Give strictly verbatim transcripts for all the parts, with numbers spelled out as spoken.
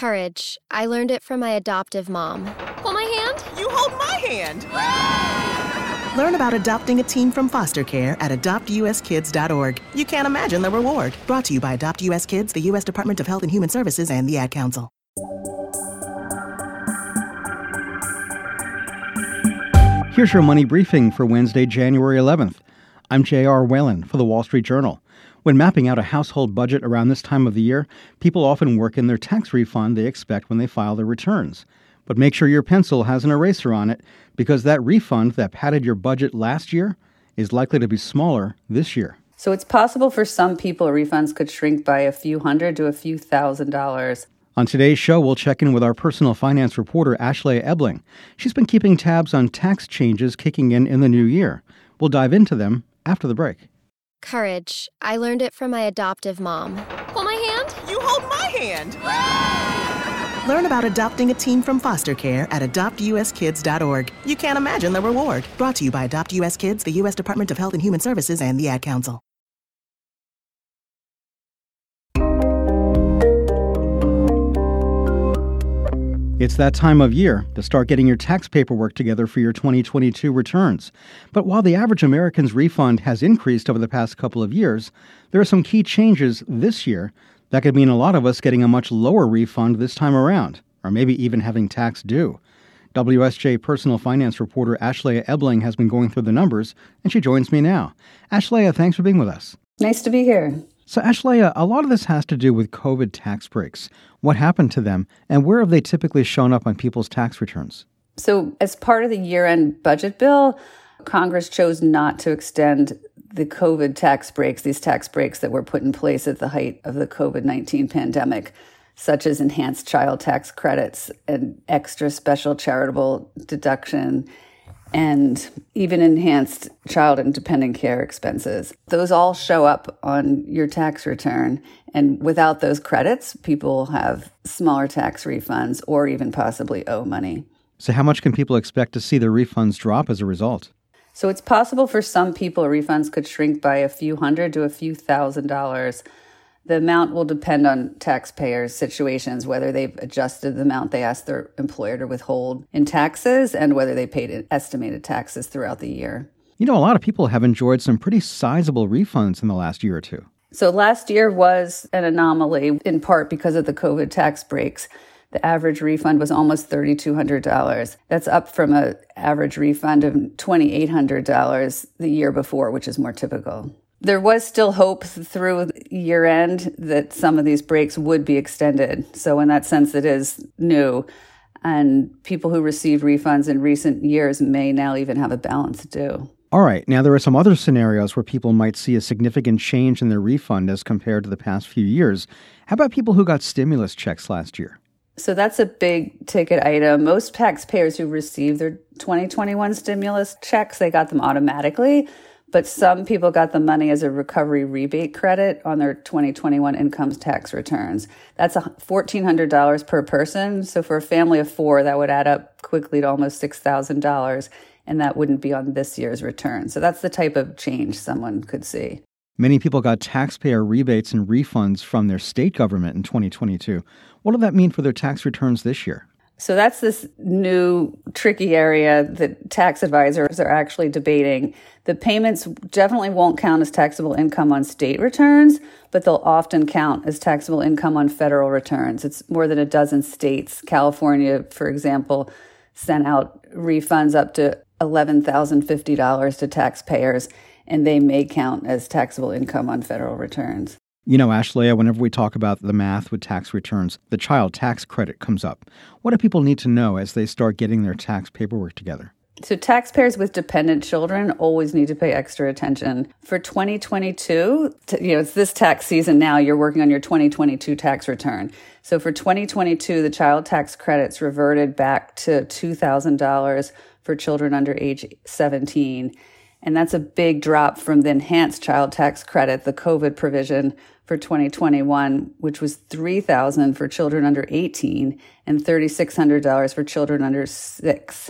Courage. I learned it from my adoptive mom. Hold my hand? You hold my hand! Learn about adopting a teen from foster care at adopt u s kids dot org. You can't imagine the reward. Brought to you by Adopt U S Kids, the U S Department of Health and Human Services, and the Ad Council. Here's your money briefing for Wednesday, January eleventh. I'm J R. Whalen for The Wall Street Journal. When mapping out a household budget around this time of the year, people often work in their tax refund they expect when they file their returns. But make sure your pencil has an eraser on it, because that refund that padded your budget last year is likely to be smaller this year. So it's possible for some people refunds could shrink by a few hundred to a few thousand dollars. On today's show, we'll check in with our personal finance reporter, Ashley Ebling. She's been keeping tabs on tax changes kicking in in the new year. We'll dive into them after the break. Courage. I learned it from my adoptive mom. Hold my hand? You hold my hand! Learn about adopting a teen from foster care at adopt u s kids dot org. You can't imagine the reward. Brought to you by Adopt U S Kids, the U S Department of Health and Human Services, and the Ad Council. It's that time of year to start getting your tax paperwork together for your twenty twenty-two returns. But while the average American's refund has increased over the past couple of years, there are some key changes this year that could mean a lot of us getting a much lower refund this time around, or maybe even having tax due. W S J personal finance reporter Ashley Ebling has been going through the numbers, and she joins me now. Ashley, thanks for being with us. Nice to be here. So, Ashley, a lot of this has to do with COVID tax breaks. What happened to them, and where have they typically shown up on people's tax returns? So, as part of the year-end budget bill, Congress chose not to extend the COVID tax breaks, these tax breaks that were put in place at the height of the COVID nineteen pandemic, such as enhanced child tax credits and extra special charitable deduction, and even enhanced child and dependent care expenses. Those all show up on your tax return. And without those credits, people have smaller tax refunds or even possibly owe money. So how much can people expect to see their refunds drop as a result? So it's possible for some people refunds could shrink by a few hundred to a few thousand dollars. The amount will depend on taxpayers' situations, whether they've adjusted the amount they asked their employer to withhold in taxes and whether they paid estimated taxes throughout the year. You know, a lot of people have enjoyed some pretty sizable refunds in the last year or two. So last year was an anomaly, in part because of the COVID tax breaks. The average refund was almost three thousand two hundred dollars. That's up from an average refund of two thousand eight hundred dollars the year before, which is more typical. There was still hope through year end that some of these breaks would be extended. So in that sense, it is new. And people who received refunds in recent years may now even have a balance due. All right. Now, there are some other scenarios where people might see a significant change in their refund as compared to the past few years. How about people who got stimulus checks last year? So that's a big ticket item. Most taxpayers who received their twenty twenty-one stimulus checks, they got them automatically. But some people got the money as a recovery rebate credit on their twenty twenty-one income tax returns. That's fourteen hundred dollars per person. So for a family of four, that would add up quickly to almost six thousand dollars, and that wouldn't be on this year's return. So that's the type of change someone could see. Many people got taxpayer rebates and refunds from their state government in twenty twenty-two. What did that mean for their tax returns this year? So that's this new tricky area that tax advisors are actually debating. The payments definitely won't count as taxable income on state returns, but they'll often count as taxable income on federal returns. It's more than a dozen states. California, for example, sent out refunds up to eleven thousand fifty dollars to taxpayers, and they may count as taxable income on federal returns. You know, Ashley, whenever we talk about the math with tax returns, the child tax credit comes up. What do people need to know as they start getting their tax paperwork together? So taxpayers with dependent children always need to pay extra attention. For twenty twenty-two, you know, it's this tax season now, you're working on your twenty twenty-two tax return. So for twenty twenty-two, the child tax credits reverted back to two thousand dollars for children under age seventeen. And that's a big drop from the enhanced child tax credit, the COVID provision for twenty twenty-one, which was three thousand dollars for children under eighteen and three thousand six hundred dollars for children under six.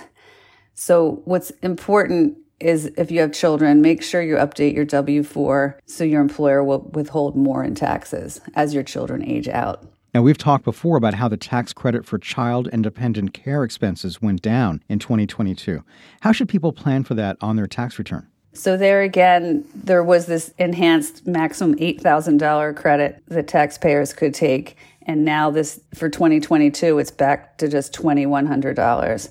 So what's important is if you have children, make sure you update your W four so your employer will withhold more in taxes as your children age out. Now, we've talked before about how the tax credit for child and dependent care expenses went down in twenty twenty-two. How should people plan for that on their tax return? So there again, there was this enhanced maximum eight thousand dollars credit that taxpayers could take. And now this, for twenty twenty-two, it's back to just two thousand one hundred dollars.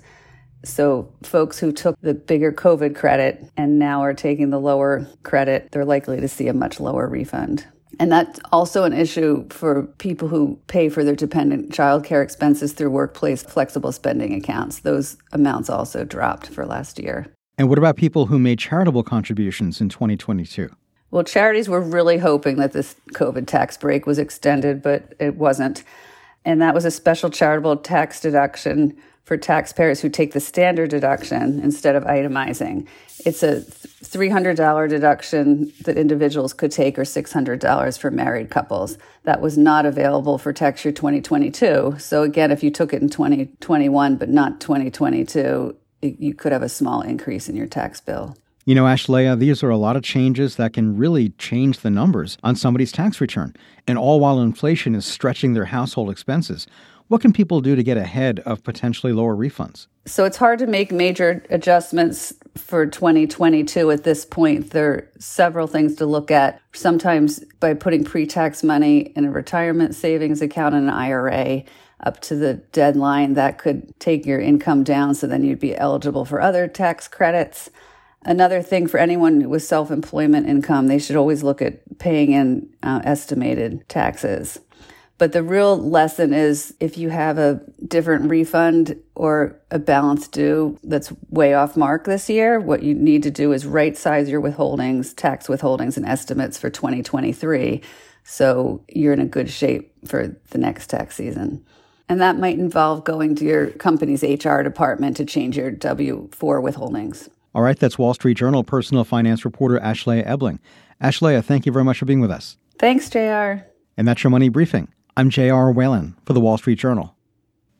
So folks who took the bigger COVID credit and now are taking the lower credit, they're likely to see a much lower refund. And that's also an issue for people who pay for their dependent child care expenses through workplace flexible spending accounts. Those amounts also dropped for last year. And what about people who made charitable contributions in twenty twenty-two? Well, charities were really hoping that this COVID tax break was extended, but it wasn't. And that was a special charitable tax deduction for taxpayers who take the standard deduction instead of itemizing. It's a three hundred dollars deduction that individuals could take, or six hundred dollars for married couples. That was not available for tax year twenty twenty-two. So again, if you took it in twenty twenty-one but not twenty twenty-two, you could have a small increase in your tax bill. You know, Ashlea, these are a lot of changes that can really change the numbers on somebody's tax return, and all while inflation is stretching their household expenses. What can people do to get ahead of potentially lower refunds? So it's hard to make major adjustments for twenty twenty-two at this point. There are several things to look at. Sometimes by putting pre-tax money in a retirement savings account and an I R A up to the deadline, that could take your income down, so then you'd be eligible for other tax credits. Another thing for anyone with self-employment income, they should always look at paying in uh, estimated taxes. But the real lesson is, if you have a different refund or a balance due that's way off mark this year, what you need to do is right size your withholdings, tax withholdings and estimates for twenty twenty-three, so you're in a good shape for the next tax season. And that might involve going to your company's H R department to change your W four withholdings. All right, that's Wall Street Journal personal finance reporter Ashlea Ebling. Ashlea, thank you very much for being with us. Thanks, J R. And that's your Money Briefing. I'm J R Whalen for the Wall Street Journal.